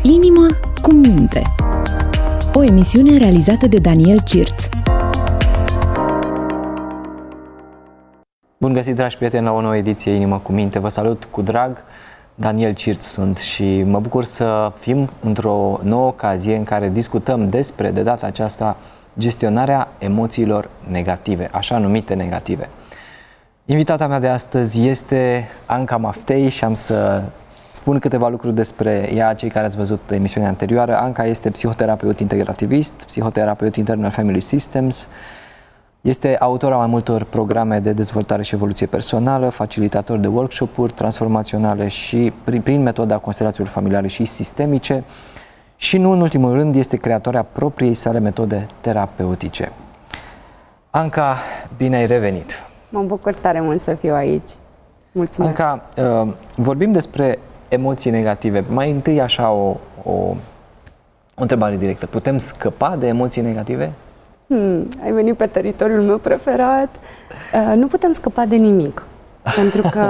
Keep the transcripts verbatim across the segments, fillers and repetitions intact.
Inima cu minte. O emisiune realizată de Daniel Cirț. Bun găsit, dragi prieteni, la o nouă ediție Inima cu minte. Vă salut cu drag. Daniel Cirț sunt și mă bucur să fim într-o nouă ocazie în care discutăm despre, de data aceasta, gestionarea emoțiilor negative, așa numite negative. Invitata mea de astăzi este Anca Maftei și am să spun câteva lucruri despre ea, cei care ați văzut emisiunea anterioară. Anca este psihoterapeut integrativist, psihoterapeut Internal Family Systems, este autora mai multor programe de dezvoltare și evoluție personală, facilitator de workshop-uri transformaționale și prin, prin metoda constelațiilor familiale și sistemice și, nu în ultimul rând, este creatoarea propriei sale metode terapeutice. Anca, bine ai revenit! Mă bucur tare mult să fiu aici. Mulțumesc! Anca, uh, vorbim despre emoții negative. Mai întâi așa o, o, o întrebare directă. Putem scăpa de emoții negative? Hmm, ai venit pe teritoriul meu preferat. Uh, nu putem scăpa de nimic. Pentru că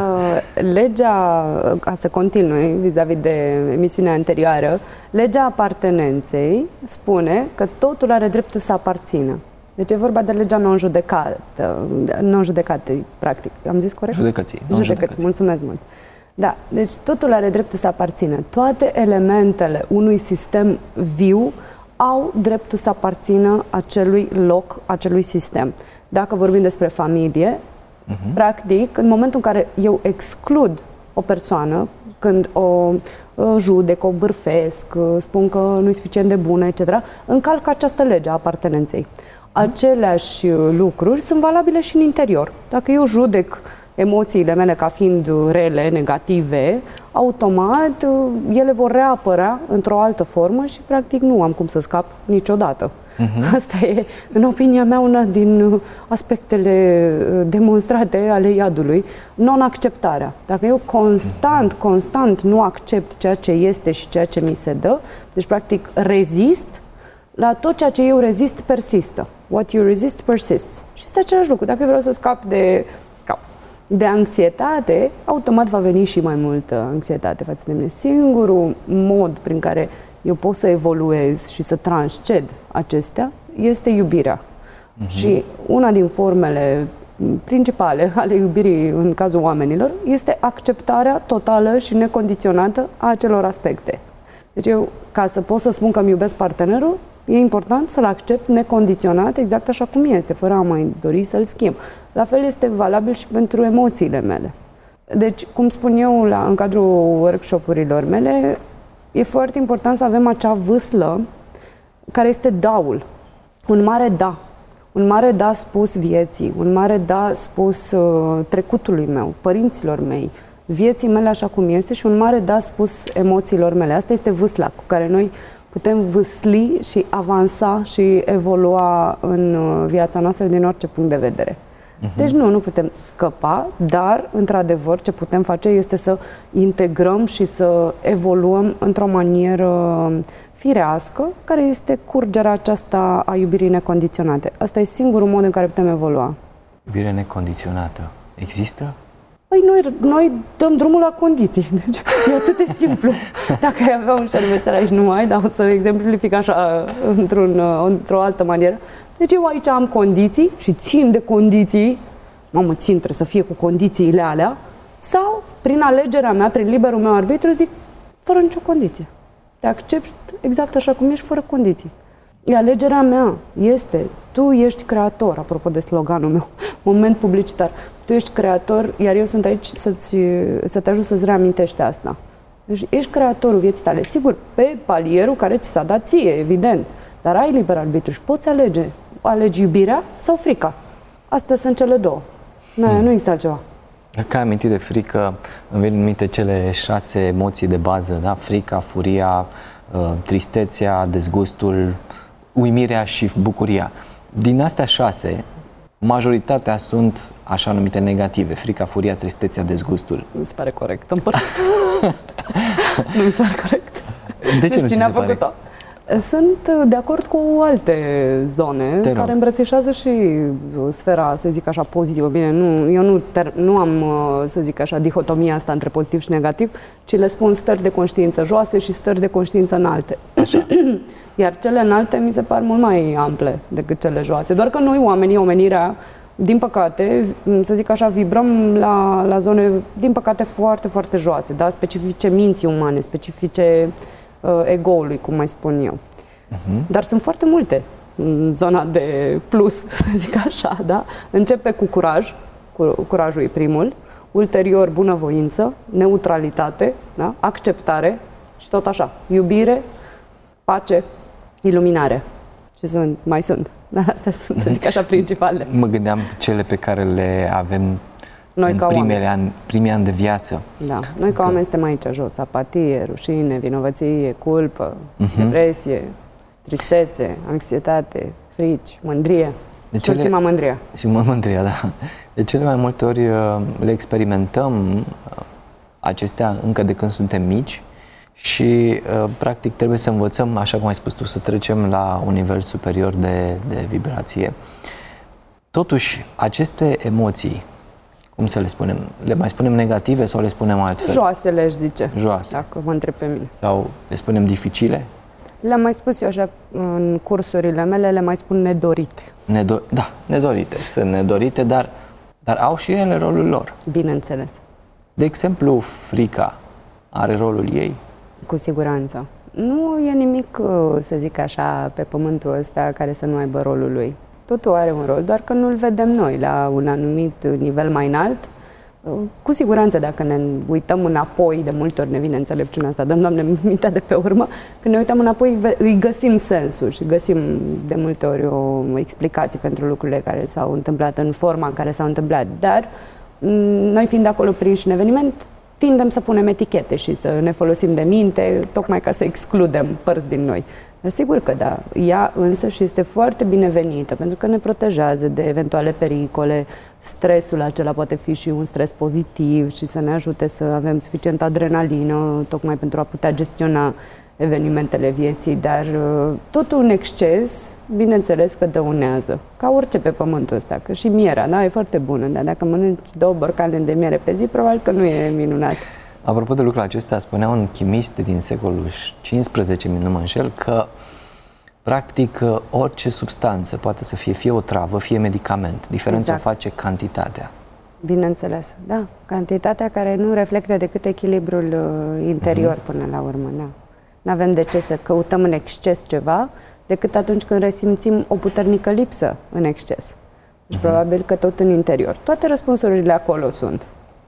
legea, ca să continui vis-a-vis de emisiunea anterioară, legea apartenenței spune că totul are dreptul să aparțină. Deci e vorba de legea non-judecată, non-judecată, practic. Am zis corect? Judecății. Judecății, mulțumesc mult. Da, deci totul are dreptul să aparțină. Toate elementele unui sistem viu au dreptul să aparțină acelui loc, acelui sistem. Dacă vorbim despre familie, uh-huh. practic, în momentul în care eu exclud o persoană, când o, o judec, o bârfesc, spun că nu e suficient de bună, et cetera, încalc această lege a apartenenței. Aceleași lucruri sunt valabile și în interior. Dacă eu judec emoțiile mele ca fiind rele, negative, automat ele vor reapărea într-o altă formă și practic nu am cum să scap niciodată. Uh-huh. Asta e, în opinia mea, una din aspectele demonstrate ale iadului, non-acceptarea. Dacă eu constant, constant nu accept ceea ce este și ceea ce mi se dă, deci practic rezist, la tot ceea ce eu rezist persistă. What you resist persists. Și este același lucru. Dacă eu vreau să scap de scap de anxietate, automat va veni și mai multă anxietate față de mine. Singurul mod prin care eu pot să evoluez și să transced acestea este iubirea. Uh-huh. Și una din formele principale ale iubirii în cazul oamenilor este acceptarea totală și necondiționată a acelor aspecte. Deci eu, ca să pot să spun că îmi iubesc partenerul, e important să-l accept necondiționat, exact așa cum este, fără a mai dori să-l schimb. La fel este valabil și pentru emoțiile mele. Deci, cum spun eu la, în cadrul workshop-urilor mele, e foarte important să avem acea vâslă care este daul. Un mare da. Un mare da spus vieții, un mare da spus uh, trecutului meu, părinților mei, vieții mele așa cum este și un mare da spus emoțiilor mele. Asta este vâsla cu care noi putem vâsli și avansa și evolua în viața noastră din orice punct de vedere. Uh-huh. Deci nu, nu putem scăpa, dar, într-adevăr, ce putem face este să integrăm și să evoluăm într-o manieră firească, care este curgerea aceasta a iubirii necondiționate. Asta e singurul mod în care putem evolua. Iubire necondiționată există? Păi noi, noi dăm drumul la condiții, deci e atât de simplu. Dacă ai avea un șervețel aici, nu ai, dar o să exemplific așa într-un, într-o altă manieră. Deci eu aici am condiții și țin de condiții, mamă, țin, trebuie să fie cu condițiile alea, sau prin alegerea mea, prin liberul meu arbitru, zic, fără nicio condiție. Te accepti exact așa cum ești, fără condiții. E alegerea mea, este, tu ești creator, apropo de sloganul meu, moment publicitar. Tu ești creator, iar eu sunt aici să-ți, să te ajut să-ți reamintești asta. Deci ești creatorul vieții tale, sigur, pe palierul care ți s-a dat ție, evident, dar ai liber arbitru și poți alege. Alegi iubirea sau frica. Astea sunt cele două. Nu, hmm. nu există altceva. Dacă ai amintit de frică, îmi vin în minte cele șase emoții de bază, da? Frica, furia, tristețea, dezgustul, uimirea și bucuria. Din astea șase, majoritatea sunt așa numite negative. Frica, furia, tristețea, dezgustul. Nu mi se pare corect. Împărțit. Nu mi se pare corect. De ce deci nu cine se a făcut-o? Sunt de acord cu alte zone Te care rog. îmbrățișează și sfera, să zic așa, pozitivă. Bine, nu, eu nu, ter, nu am, să zic așa, dihotomia asta între pozitiv și negativ, ci le spun stări de conștiință joase și stări de conștiință înalte. Așa. Iar cele înalte mi se par mult mai ample decât cele joase. Doar că noi, oamenii, omenirea, din păcate, să zic așa, vibrăm la, la zone, din păcate, foarte, foarte joase, da? Specifice minții umane, specifice uh, ego-ului, cum mai spun eu. Uh-huh. Dar sunt foarte multe în zona de plus, să zic așa, da? Începe cu curaj, cu, curajul e primul, ulterior bunăvoință, neutralitate, da? Acceptare și tot așa, iubire, pace, iluminare. Ce sunt? Mai sunt. Dar astea sunt, să zic așa, principale. Mă gândeam cele pe care le avem Noi în ca primele ani, primii ani de viață. Da. Noi ca oameni suntem aici jos. Apatie, rușine, vinovăție, culpă, uh-huh. depresie, tristețe, anxietate, frici, mândrie. De și cele... ultima mândria. Și mă mândria, da. De cele mai multe ori le experimentăm acestea încă de când suntem mici și practic trebuie să învățăm, așa cum ai spus tu, să trecem la un nivel superior de, de vibrație. Totuși, aceste emoții, cum să le spunem, le mai spunem negative sau le spunem altfel? Joasele, aș zice. Joase. Dacă mă întreb pe mine. Sau le spunem dificile? Le-am mai spus eu așa în cursurile mele, le mai spun nedorite. Nedo- da, nedorite. Sunt nedorite, dar, dar au și ele rolul lor. Bineînțeles. De exemplu, frica are rolul ei? Cu siguranță. Nu e nimic, să zic așa, pe pământul ăsta care să nu aibă rolul lui. Totul are un rol, doar că nu-l vedem noi la un anumit nivel mai înalt. Cu siguranță, dacă ne uităm înapoi, de multe ori ne vine înțelepciunea asta, dăm, Doamne, mintea de pe urmă, când ne uităm înapoi, îi găsim sensul și găsim de multe ori o explicație pentru lucrurile care s-au întâmplat în forma în care s-au întâmplat. Dar noi, fiind acolo prinși în eveniment, tindem să punem etichete și să ne folosim de minte, tocmai ca să excludem părți din noi. Dar sigur că da, ea însă și este foarte binevenită, pentru că ne protejează de eventuale pericole. Stresul acela poate fi și un stres pozitiv și să ne ajute să avem suficient adrenalină, tocmai pentru a putea gestiona evenimentele vieții, dar totul în exces, bineînțeles că dăunează, ca orice pe pământul ăsta, că și mierea, da, e foarte bună, dar dacă mănânci două borcane de miere pe zi, probabil că nu e minunat. Apropo de lucrul acesta, spunea un chimist din secolul cincisprezece, nu mă înșel, că practic orice substanță poate să fie fie o travă, fie medicament. Diferența exact. O face cantitatea. Bineînțeles, da. Cantitatea care nu reflectă decât echilibrul uh, interior uh-huh. până la urmă, da. Nu avem de ce să căutăm în exces ceva, decât atunci când resimțim o puternică lipsă în exces. Deci uh-huh. probabil că tot în interior. Toate răspunsurile acolo sunt.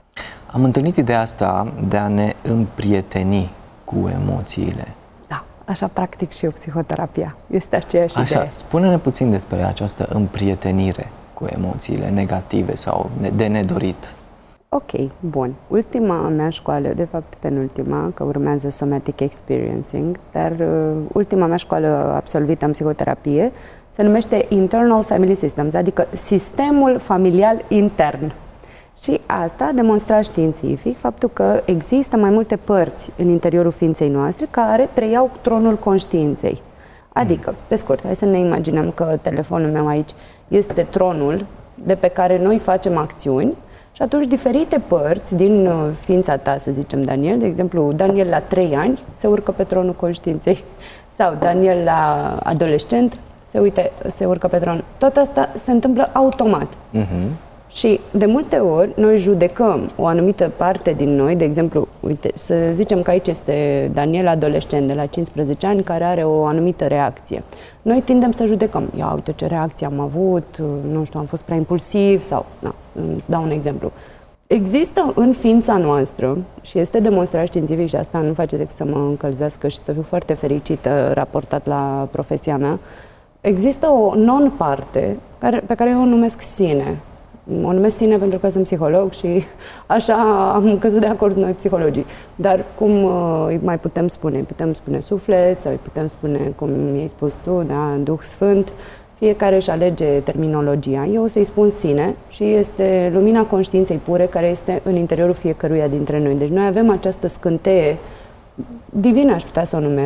Am întâlnit ideea asta de a ne împrieteni cu emoțiile. Da, așa practic și eu psihoterapia. Este aceeași Așa, idee. spune-ne puțin despre această împrietenire cu emoțiile negative sau de nedorit. Ok, bun. Ultima mea școală, de fapt penultima, că urmează Somatic Experiencing, dar uh, ultima mea școală absolvită în psihoterapie se numește Internal Family Systems, adică sistemul familial intern. Și asta demonstra științific faptul că există mai multe părți în interiorul ființei noastre care preiau tronul conștiinței. Adică, pe scurt, hai să ne imaginăm că telefonul meu aici este tronul de pe care noi facem acțiuni și atunci diferite părți din ființa ta, să zicem Daniel, de exemplu, Daniel la trei ani se urcă pe tronul conștiinței sau Daniel la adolescent se, uite, se urcă pe tron. Tot asta se întâmplă automat. Uh-huh. Și de multe ori noi judecăm o anumită parte din noi, de exemplu, uite, să zicem că aici este Daniel adolescent de la cincisprezece ani care are o anumită reacție. Noi tindem să judecăm, ia uite ce reacție am avut, nu știu, am fost prea impulsiv sau, na, dau un exemplu. Există în ființa noastră și este demonstrat științific și asta nu face decât să mă încălzească și să fiu foarte fericită raportat la profesia mea, există o non-parte care, pe care eu o numesc sine. O numesc sine pentru că sunt psiholog și așa am căzut de acord noi psihologii. Dar cum îi mai putem spune? Putem spune suflet sau îi putem spune, cum mi-ai spus tu, da, Duh Sfânt. Fiecare își alege terminologia. Eu o să-i spun sine și este lumina conștiinței pure care este în interiorul fiecăruia dintre noi. Deci noi avem această scânteie divină, aș putea să o numesc,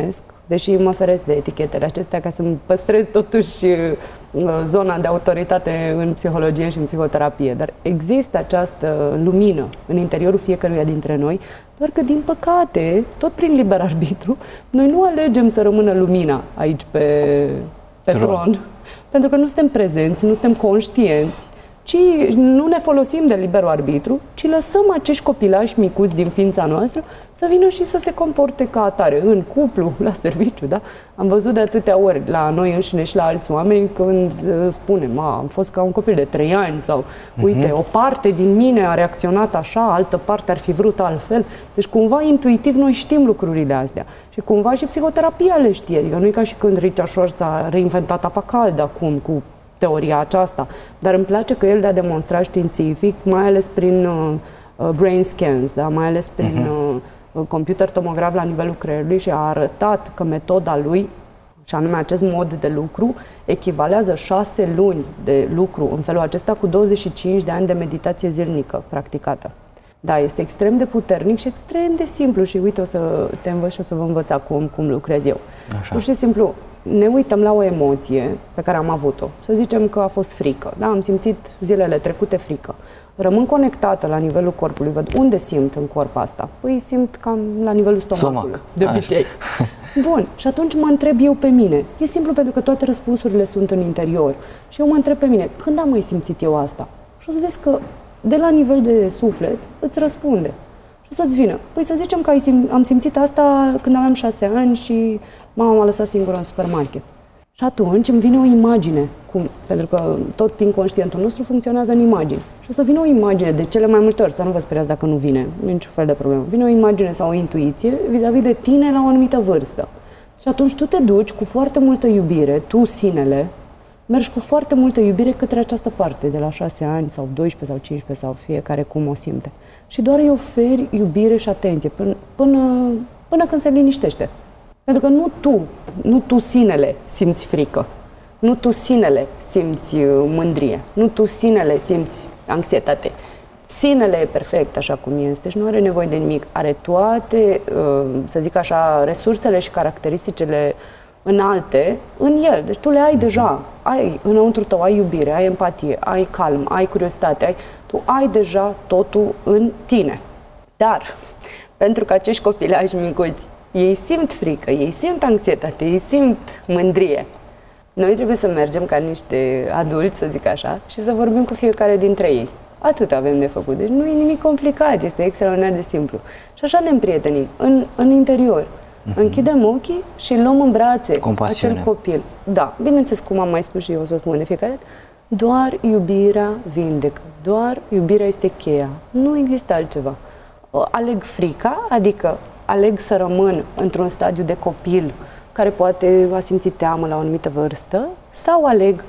deși mă feresc de etichetele acestea ca să-mi păstrez totuși zona de autoritate în psihologie și în psihoterapie. Dar există această lumină în interiorul fiecăruia dintre noi, doar că, din păcate, tot prin liber arbitru, noi nu alegem să rămână lumina aici pe, pe tron. tron, pentru că nu suntem prezenți, nu suntem conștienți, ci nu ne folosim de liberul arbitru, ci lăsăm acești copilași micuți din ființa noastră să vină și să se comporte ca atare, în cuplu, la serviciu, da? Am văzut de atâtea ori la noi înșine și la alți oameni când spunem, a, am fost ca un copil de trei ani sau, uite, o parte din mine a reacționat așa, altă parte ar fi vrut altfel. Deci, cumva, intuitiv, noi știm lucrurile astea. Și cumva și psihoterapia le știe. Adică nu e ca și când Richard Schwartz a reinventat apa caldă acum cu teoria aceasta, dar îmi place că el le-a demonstrat științific, mai ales prin uh, brain scans, da? Mai ales prin uh, computer tomograf la nivelul creierului și a arătat că metoda lui, și anume acest mod de lucru, echivalează șase luni de lucru în felul acesta cu douăzeci și cinci de ani de meditație zilnică practicată. Da, este extrem de puternic și extrem de simplu și uite, o să te învăț și o să vă învăț acum cum lucrez eu. Așa. Pur și simplu, ne uităm la o emoție pe care am avut-o. Să zicem că a fost frică. Da? Am simțit zilele trecute frică. Rămân conectată la nivelul corpului. Văd unde simt în corp asta. Păi simt cam la nivelul stomacului. Stomac. De obicei. Bun. Și atunci mă întreb eu pe mine. E simplu pentru că toate răspunsurile sunt în interior. Și eu mă întreb pe mine, când am mai simțit eu asta? Și o să vezi că de la nivel de suflet îți răspunde. Și o să-ți vină. Păi să zicem că ai sim- am simțit asta când aveam șase ani și mama m-a lăsat singură în supermarket. Și atunci îmi vine o imagine, cum, pentru că tot inconștientul nostru funcționează în imagini. Și o să vină o imagine, de cele mai multe ori, să nu vă speriați dacă nu vine, nu e niciun fel de problemă. Vine o imagine sau o intuiție vis-a-vis de tine la o anumită vârstă. Și atunci tu te duci cu foarte multă iubire, tu, sinele, mergi cu foarte multă iubire către această parte, de la șase ani sau doisprezece sau cincisprezece sau fiecare cum o simte. Și doar îi oferi iubire și atenție până, până, până când se liniștește. Pentru că nu tu, nu tu sinele simți frică, nu tu sinele simți mândrie, nu tu sinele simți anxietate. Sinele e perfect așa cum este și nu are nevoie de nimic. Are toate, să zic așa, resursele și caracteristicile înalte în el. Deci tu le ai deja. Ai înăuntru tău, ai iubire, ai empatie, ai calm, ai curiozitate, ai, tu ai deja totul în tine. Dar, pentru că acești copilași micuți, ei simt frică, ei simt anxietate, ei simt mândrie. Noi trebuie să mergem ca niște adulți, să zic așa, și să vorbim cu fiecare dintre ei. Atât avem de făcut. Deci nu e nimic complicat, este extraordinar de simplu. Și așa ne împrietenim, în, în interior. Mm-hmm. Închidem ochii și îl luăm în brațe acel copil. Da, bineînțeles, cum am mai spus și eu, o să spun de fiecare dată, doar iubirea vindecă, doar iubirea este cheia. Nu există altceva. Aleg frica, adică aleg să rămân într-un stadiu de copil care poate a simțit teamă la o anumită vârstă, sau aleg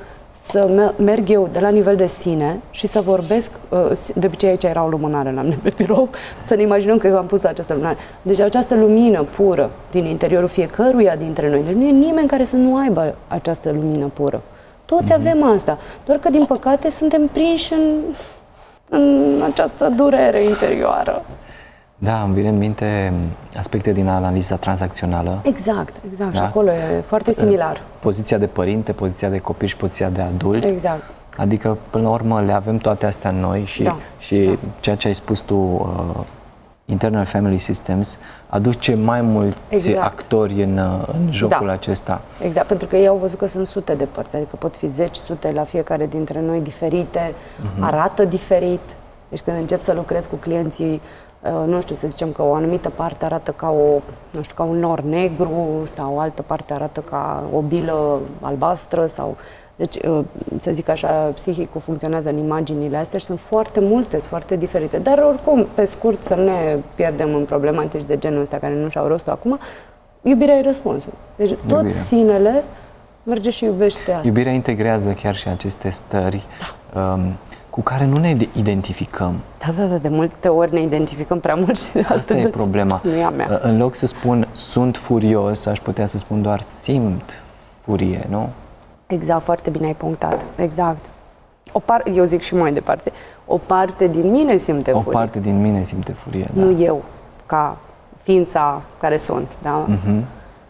să merg eu de la nivel de sine și să vorbesc, de obicei aici era o lumânare la mine pe birou, să ne imaginăm că eu am pus această lumânare. Deci această lumină pură din interiorul fiecăruia dintre noi. Deci nu e nimeni care să nu aibă această lumină pură. Toți mm-hmm. avem asta, doar că din păcate suntem prinși în, în această durere interioară. Da, îmi vine în minte aspecte din analiza tranzacțională. Exact, exact. Da? Și acolo e foarte similar. Poziția de părinte, poziția de copil și poziția de adult. Exact. Adică, până la urmă, le avem toate astea în noi și, da. și da. ceea ce ai spus tu, uh, Internal Family Systems, aduce mai mulți exact. actori în, în jocul da. acesta. Exact, pentru că ei au văzut că sunt sute de părți, adică pot fi zeci, sute la fiecare dintre noi diferite, uh-huh. arată diferit. Deci când încep să lucrez cu clienții, nu știu, să zicem că o anumită parte arată ca o, nu știu, ca un nor negru sau altă parte arată ca o bilă albastră sau... Deci, să zic așa, psihicul funcționează în imaginile astea și sunt foarte multe, sunt foarte diferite. Dar oricum, pe scurt, să nu ne pierdem în problematici de genul ăsta care nu și-au rostul acum, iubirea e răspunsul. Deci iubirea. Tot sinele merge și iubește asta. Iubirea integrează chiar și aceste stări da. um, cu care nu ne identificăm. Da, da, da, de multe ori ne identificăm prea mult și de asta e problema. Nu e a mea. În loc să spun sunt furios, aș putea să spun doar simt furie, nu? Exact, foarte bine ai punctat. Exact. O par, eu zic și mai departe, o parte din mine simte o furie. O parte din mine simte furie, da. Nu eu, ca ființa care sunt, da? Uh-huh.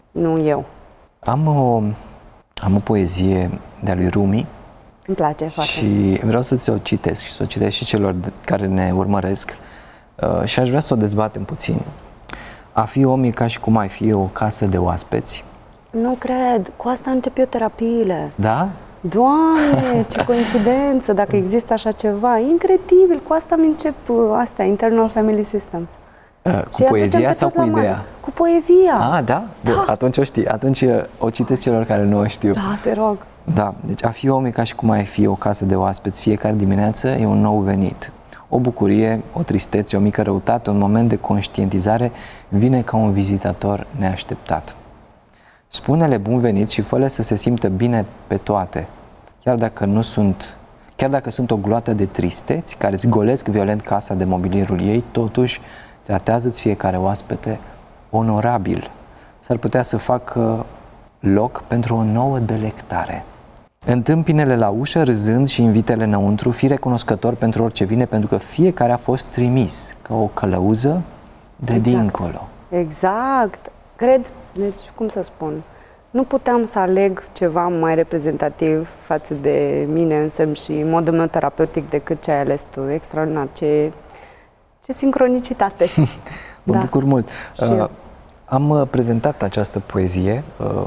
nu eu. Am o, am o poezie de-a lui Rumi. Îmi place foarte. Și vreau să ți-o citesc și să o citesc și celor care ne urmăresc. Uh, și aș vrea să o dezbatem puțin. A fi om e ca și cum ai fi o casă de oaspeți. Nu cred. Cu asta încep eu terapiile. Da? Doamne, ce coincidență, dacă există așa ceva. Incredibil, cu asta îmi încep astea, Internal Family Systems. Uh, cu poezia sau cu ideea? Cu poezia. Ah, da? Bun, Da. atunci o știi. Atunci uh, o citesc celor care nu o știu. Da, te rog. Da, deci a fi om e ca și cum ai fi o casă de oaspeți. Fiecare dimineață e un nou venit. O bucurie, o tristețe, o mică răutate, un moment de conștientizare vine ca un vizitator neașteptat. Spune-le bun venit și fă-le să se simtă bine pe toate, chiar dacă nu sunt, chiar dacă sunt o gloată de tristeți care îți golesc violent casa de mobilierul ei, totuși tratează-ți fiecare oaspete onorabil. S-ar putea să facă loc pentru o nouă delectare. Întâmpine-le la ușă râzând și invite-le înăuntru, fii recunoscător pentru orice vine, pentru că fiecare a fost trimis ca o călăuză de Exact. dincolo. Exact. Cred, deci, cum să spun, nu puteam să aleg ceva mai reprezentativ față de mine însă și modul meu terapeutic decât ce ai ales tu. Extraordinar, ce, ce sincronicitate. Mă Da. bucur mult. Și Uh, eu. am uh, prezentat această poezie, uh,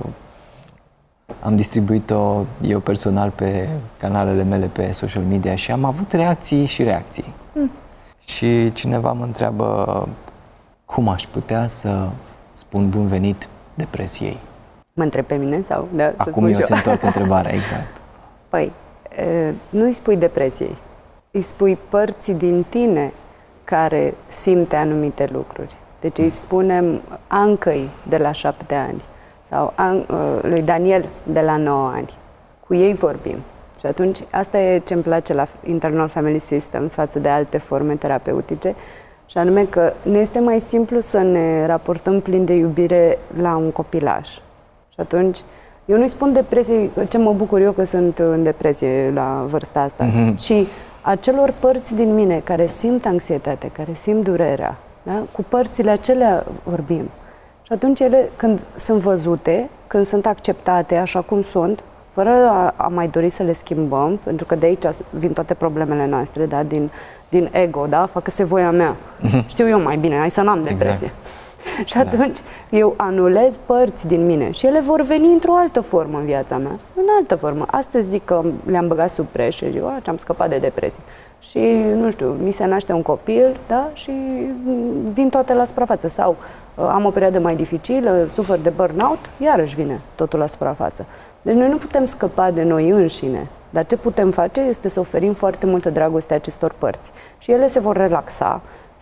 am distribuit-o eu personal pe canalele mele pe social media și am avut reacții și reacții. Mm. Și cineva mă întreabă cum aș putea să spun bun venit depresiei. Mă întreb pe mine sau? Da, să Acum spun eu și eu. ți întorc întrebarea, exact. Păi, e, nu îi spui depresiei, îi spui părții din tine care simte anumite lucruri. Deci îi spunem Ancăi de la șapte ani sau An- lui Daniel de la nouă ani. Cu ei vorbim. Și atunci, asta e ce îmi place la Internal Family Systems față de alte forme terapeutice, și anume că ne este mai simplu să ne raportăm plin de iubire la un copilaj. Și atunci, eu nu-i spun depresie, ce mă bucur eu că sunt în depresie la vârsta asta, Mhm. și acelor părți din mine care simt anxietate, care simt durerea, da? Cu părțile acelea vorbim. Și atunci ele, când sunt văzute, când sunt acceptate așa cum sunt, fără a, a mai dori să le schimbăm, pentru că de aici vin toate problemele noastre, da? din, din ego, da? Facă-se voia mea. Știu eu mai bine, hai să n-am depresie. Exact. Și atunci da. eu anulez părți din mine și ele vor veni într-o altă formă în viața mea, în altă formă. Astăzi zic că le-am băgat sub preș și zic, am scăpat de depresie. Și, nu știu, mi se naște un copil, da? Și vin toate la suprafață. Sau am o perioadă mai dificilă, sufăr de burnout, iarăși vine totul la suprafață. Deci noi nu putem scăpa de noi înșine, dar ce putem face este să oferim foarte multă dragoste acestor părți. Și ele se vor relaxa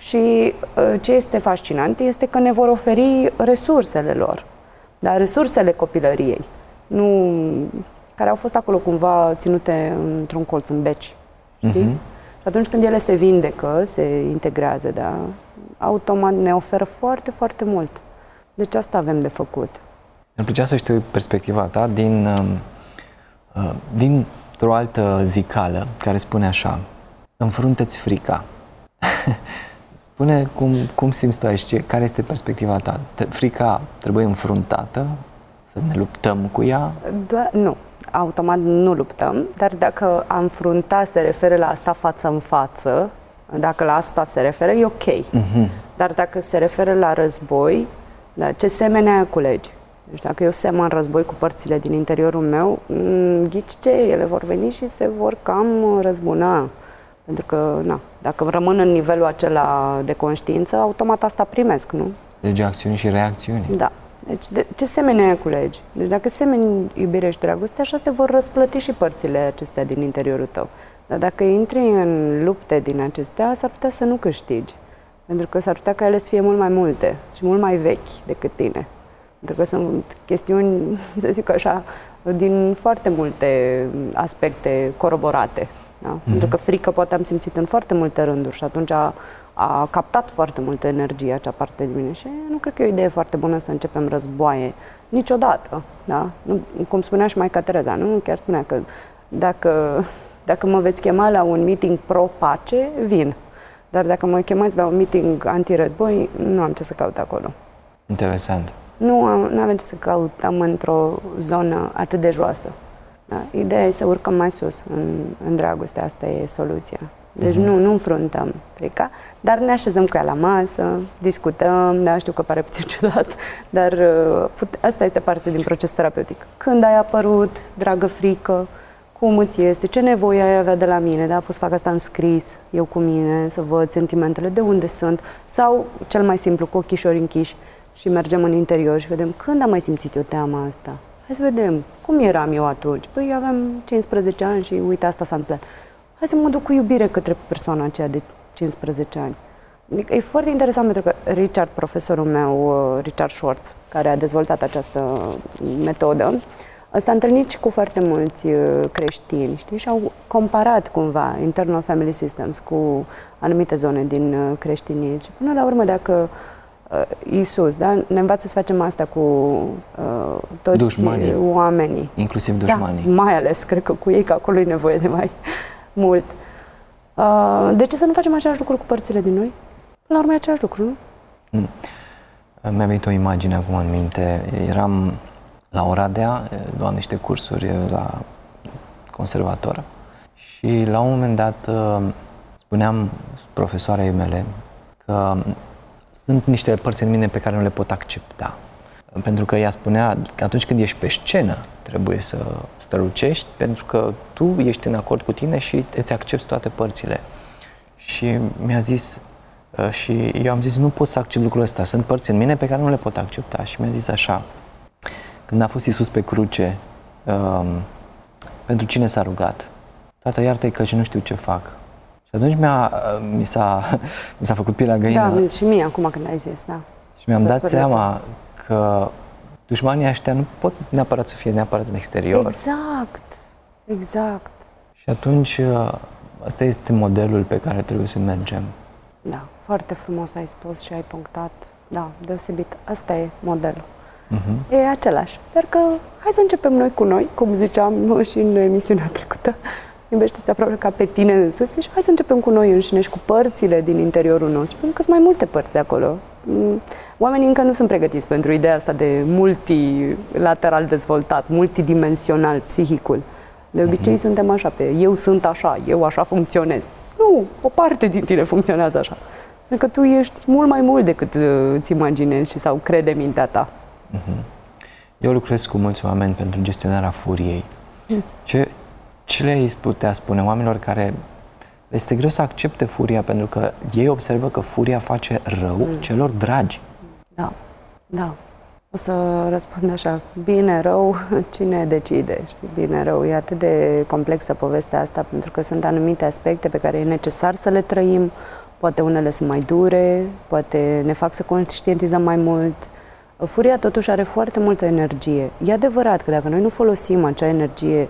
și ce este fascinant este că ne vor oferi resursele lor, dar resursele copilăriei, nu, care au fost acolo cumva ținute într-un colț în beci. Știi? Uh-huh. Și atunci când ele se vindecă, se integrează, da, automat ne oferă foarte, foarte mult. Deci asta avem de făcut. Îmi plăcea să știu perspectiva ta din, uh, dintr-o altă zicală care spune așa: înfruntă-ți frica. Spune cum, cum simți tu aici, ce, care este perspectiva ta? Frica trebuie înfruntată, să ne luptăm cu ea? Do- nu, automat nu luptăm, dar dacă a înfrunta se referă la asta față în față, dacă la asta se referă, e ok. Uh-huh. Dar dacă se referă la război, da, ce semene aia culegi? Deci dacă eu semăn război cu părțile din interiorul meu, ghici ce, ele vor veni și se vor cam răzbuna. Pentru că, na, dacă rămân în nivelul acela de conștiință, automat asta primesc, nu? Deci acțiuni și reacțiuni. Da. Deci de, ce semene aia culegi? Deci dacă semeni iubire și dragoste, așa te vor răsplăti și părțile acestea din interiorul tău. Dar dacă intri în lupte din acestea, s-ar putea să nu câștigi. Pentru că s-ar putea ca ele să fie mult mai multe și mult mai vechi decât tine. Pentru că sunt chestiuni, să zic așa, din foarte multe aspecte coroborate. Da? Mm-hmm. Pentru că frică poate am simțit în foarte multe rânduri și atunci a, a captat foarte multă energie acea parte din mine. Și nu cred că e o idee foarte bună să începem războaie niciodată. Da? Nu, cum spunea și Maica Tereza, nu? Chiar spunea că dacă, dacă mă veți chema la un meeting pro-pace, vin. Dar dacă mă chemați la un meeting anti-război, nu am ce să caut acolo. Interesant. Nu, nu avem ce să căutăm într-o zonă atât de joasă. Da? Ideea e să urcăm mai sus în, în dragoste, asta e soluția. Deci uh-huh. nu, nu înfruntăm frica, dar ne așezăm cu ea la masă, discutăm, da, știu că pare puțin ciudat, dar pute, asta este parte din procesul terapeutic. Când ai apărut, dragă frică, cum îți este, ce nevoie ai avea de la mine, da? Pot să fac asta în scris, eu cu mine, să văd sentimentele, de unde sunt, sau cel mai simplu, cu ochișori închiși și mergem în interior și vedem când am mai simțit eu teama asta. Hai să vedem, cum eram eu atunci? Păi aveam cincisprezece ani și uite, asta s-a întâmplat. Hai să mă duc cu iubire către persoana aceea de cincisprezece ani. Adică e foarte interesant pentru că Richard, profesorul meu, Richard Schwartz, care a dezvoltat această metodă, s-a întâlnit și cu foarte mulți creștini, știi? Și au comparat cumva internal family systems cu anumite zone din creștinism. Și până la urmă, dacă Iisus, da, ne învață să facem asta cu uh, toți dușmanii, oamenii. Inclusiv dușmanii. Da, mai ales, cred că cu ei, că acolo e nevoie de mai mult. Uh, de ce să nu facem același lucru cu părțile din noi? Până la urmă e același lucru, nu? Mm. Mi-a venit o imagine acum în minte. Eram la Oradea, luam niște cursuri la conservator și la un moment dat spuneam profesoarei mele că sunt niște părți în mine pe care nu le pot accepta. Pentru că ea spunea că atunci când ești pe scenă trebuie să strălucești pentru că tu ești în acord cu tine și îți accepti toate părțile. Și mi-a zis și eu am zis nu pot să accept lucrul ăsta, sunt părți în mine pe care nu le pot accepta. Și mi-a zis așa: când a fost Iisus pe cruce, um, pentru cine s-a rugat? Tată, iartă-i că nu știu ce fac. Și atunci mi-a, mi s-a, mi s-a făcut pielea găină. Da, și mie acum când ai zis, da. Și mi-am dat seama că dușmanii ăștia nu pot neapărat să fie neapărat în exterior. Exact, exact. Și atunci ăsta este modelul pe care trebuie să mergem. Da, foarte frumos ai spus și ai punctat. Da, deosebit. Asta e modelul. Uh-huh. E același. Dar că hai să începem noi cu noi, cum ziceam și în emisiunea trecută. Iubește-ți aproape ca pe tine însuți și hai să începem cu noi înșine și cu părțile din interiorul nostru, pentru că sunt mai multe părți acolo. Oamenii încă nu sunt pregătiți pentru ideea asta de multilateral dezvoltat, multidimensional, psihicul. De obicei uh-huh. suntem așa, pe eu sunt așa, eu așa funcționez. Nu, o parte din tine funcționează așa. Pentru că tu ești mult mai mult decât îți imaginezi și sau crede mintea ta. Uh-huh. Eu lucrez cu mulți oameni pentru gestionarea furiei. Mm. Ce, ce le-ai putea spune oamenilor care le este greu să accepte furia pentru că ei observă că furia face rău mm. celor dragi? Da, da. O să răspund așa, bine, rău, cine decide? Știi? Bine, rău, e atât de complexă povestea asta pentru că sunt anumite aspecte pe care e necesar să le trăim. Poate unele sunt mai dure, poate ne fac să conștientizăm mai mult. Furia totuși are foarte multă energie. E adevărat că dacă noi nu folosim acea energie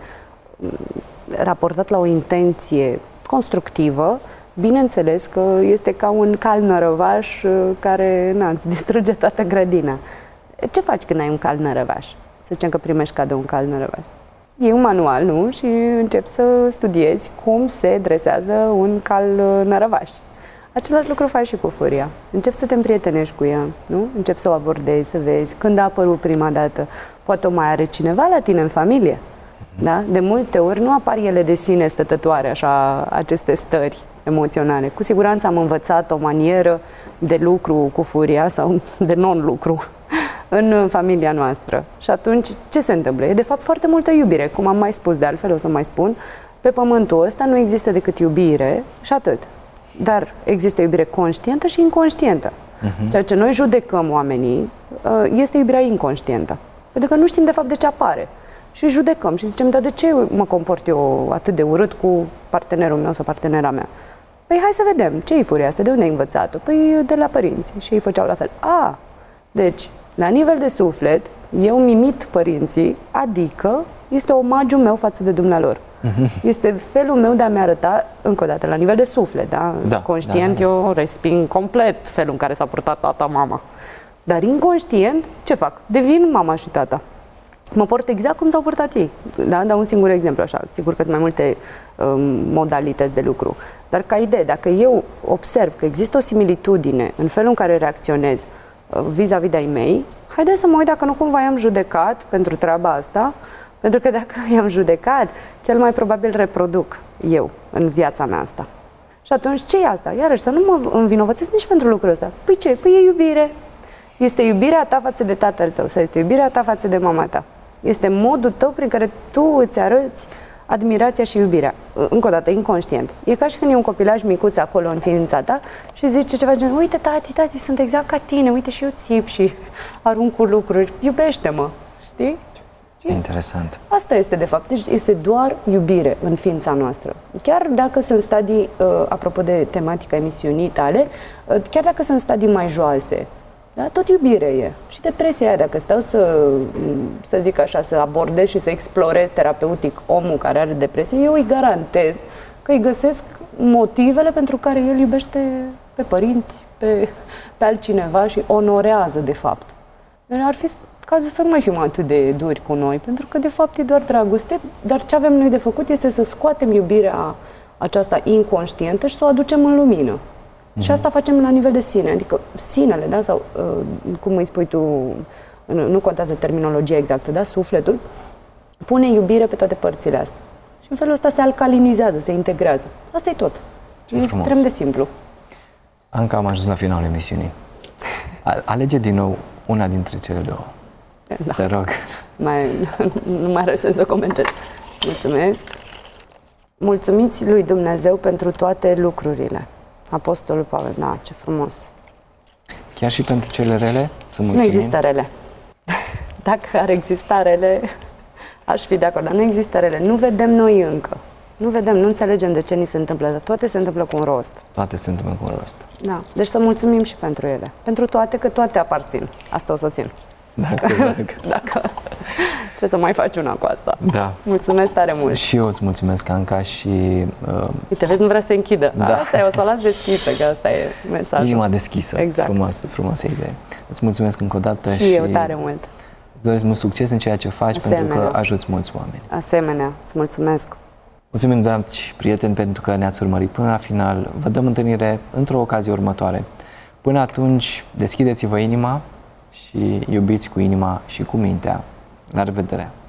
raportat la o intenție constructivă, bineînțeles că este ca un cal nărăvaș care, na, îți distruge toată grădina. Ce faci când ai un cal nărăvaș? Să zicem că primești cadou un cal nărăvaș. Iei un manual, nu? Și începi să studiezi cum se dresează un cal nărăvaș. Același lucru faci și cu furia. Începi să te împrietenești cu ea, nu? Începi să o abordezi, să vezi când a apărut prima dată. Poate o mai are cineva la tine în familie. Da? De multe ori nu apar ele de sine stătătoare, așa, aceste stări emoționale. Cu siguranță am învățat o manieră de lucru cu furia sau de non-lucru în familia noastră. Și atunci, ce se întâmplă? E de fapt foarte multă iubire, cum am mai spus, de altfel o să mai spun. Pe pământul ăsta nu există decât iubire și atât. Dar există iubire conștientă și inconștientă. Uh-huh. Ceea ce noi judecăm oamenii este iubirea inconștientă. Pentru că nu știm de fapt de ce apare. Și judecăm și zicem, dar de ce mă comport eu atât de urât cu partenerul meu sau partenera mea? Păi hai să vedem, ce-i furia asta? De unde ai învățat-o? Păi de la părinți. Și ei făceau la fel. A, deci, la nivel de suflet, eu mi-imit părinții, adică este omagiul meu față de dumnealor. Este felul meu de a-mi arăta, încă o dată, la nivel de suflet, da? Da, conștient, da, da, da. Eu resping complet felul în care s-a purtat tata, mama. Dar inconștient, ce fac? Devin mama și tata. Mă port exact cum s-au purtat ei. Da? Dau un singur exemplu așa. Sigur că sunt mai multe um, modalități de lucru. Dar ca idee, dacă eu observ că există o similitudine în felul în care reacționez uh, vis-a-vis de ai mei, haideți să mă uit dacă nu cumva i-am judecat pentru treaba asta, pentru că dacă i-am judecat, cel mai probabil reproduc eu în viața mea asta. Și atunci ce e asta? Iarăși, să nu mă învinovățesc nici pentru lucrul ăsta. Păi ce? Păi e iubire. Este iubirea ta față de tatăl tău sau este iubirea ta față de mama ta. Este modul tău prin care tu îți arăți admirația și iubirea. Încă o dată, inconștient. E ca și când e un copilaj micuț acolo în ființa ta și zice ceva gen, uite tati, tati, sunt exact ca tine, uite și eu țip și arunc cu lucruri, iubește-mă, știi? Interesant. Asta este de fapt, deci este doar iubire în ființa noastră. Chiar dacă sunt stadii, uh, apropo de tematica emisiunii tale, uh, chiar dacă sunt stadii mai joase, da, tot iubire e. Și depresia aia, dacă stau să, să zic așa, să abordez și să explorez terapeutic omul care are depresie, eu îi garantez că îi găsesc motivele pentru care el iubește pe părinți, pe, pe altcineva și onorează de fapt. Deci ar fi cazul să nu mai fim atât de duri cu noi, pentru că de fapt e doar dragoste, dar ce avem noi de făcut este să scoatem iubirea aceasta inconștientă și să o aducem în lumină. Mm-hmm. Și asta facem la nivel de sine, adică sinele, da, sau uh, cum îi spui tu, nu, nu contează terminologia exactă, da, sufletul, pune iubire pe toate părțile astea. Și în felul ăsta se alcalinizează, se integrează. Asta e tot. Ce e frumos. Extrem de simplu. Anca, am ajuns la finalul emisiunii. Alege din nou una dintre cele două. Da. Te rog. Mai, nu mai are sens să comentez. Mulțumesc. Mulțumiți lui Dumnezeu pentru toate lucrurile. Apostolul Pavel, da, ce frumos. Chiar și pentru cele rele? Să mulțumim? Nu există rele. Dacă ar exista rele, aș fi de acord, dar nu există rele. Nu vedem noi încă. Nu vedem, nu înțelegem de ce ni se întâmplă, dar toate se întâmplă cu un rost. Toate se întâmplă cu un rost. Da, deci să mulțumim și pentru ele. Pentru toate, că toate aparțin. Asta o să o țin. Dacă, dacă. Dacă. Ce să mai faci una cu asta. Da. Mulțumesc tare mult. Și eu îți mulțumesc, Anca, și... Uh, Uite, vezi, nu vrea să se închidă. Da. Asta e, o să o las deschisă, că asta e mesajul. Inima deschisă. Exact. Frumos, frumoasă idee. Îți mulțumesc încă o dată și... și... eu tare mult. Îți doresc mult succes în ceea ce faci, Asemenea. pentru că ajuți mulți oameni. Asemenea, îți mulțumesc. Mulțumim, dragi prieteni, pentru că ne-ați urmărit până la final. Vă dăm întâlnire într-o ocazie următoare. Până atunci, deschideți-vă inima și iubiți cu inima și cu mintea. La revedere!